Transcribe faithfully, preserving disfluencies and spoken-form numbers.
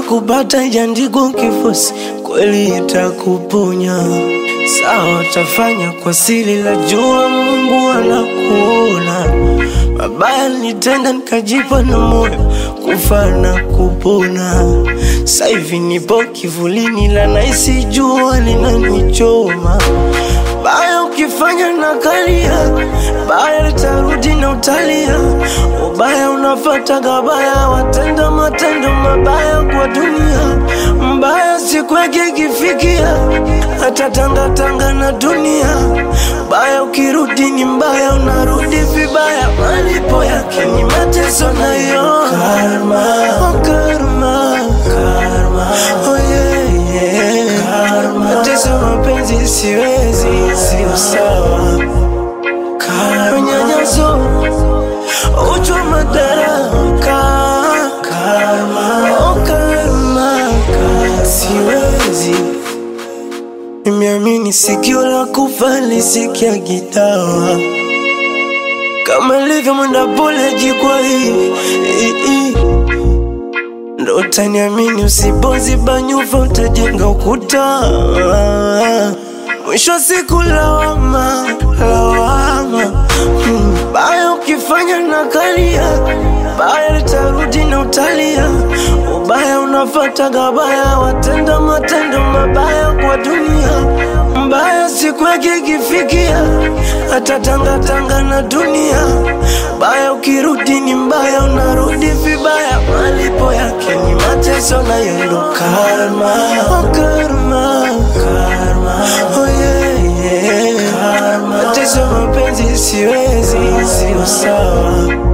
kupata ijaandikwa kifosi, kweli itakuponya. Sawa tafanya kwa siri, la jua Mungu anakuona. Mabaya nitenda nikajipa na moyo, kufa na kupona. Sasa hivi nipo kivulini, la naisi jua linanichoma. Baya ukifanya na kalia, baya litarudi na utalia. Ubaya unafata gabaya, watenda matendo mabaya kwa dunia. Mbaya siku yake ikifikia, hata tanga tanga na dunia. Baya ukirudi ni mbaya, unarudi vibaya. Malipo yake ni mateso nayo. Karma, oh karma, karma, oh yeah, yeah. Karma, mateso mapenzi siwezi, sio sawa. Karma, nyanyaso, uchu madaraka. Karma, oh karma, karma, siwezi. Nimeamini sikio la kufa lisikia gitawa, kama livyo mwenda pole jikwa hii, hii, hii. Ndo utaniamini usipoziba nyufa utajenga ukuta. Mwisho siku lawama, lawama. hmm. Baya ukifanya na kalia, baya litarudi na utalia. Ubaya unafata gabaya, watenda matendo mabaya kwa dunia. Mbaya siku yake ikifikia, hata tanga tanga na dunia. Baya ukirudi ni mbaya, unarudi vibaya. Malipo yake ni mateso na yendo. Karma, oh karma, karma, oh yeah, yeah. Karma, mateso mapenzi siwezi, sio sawa.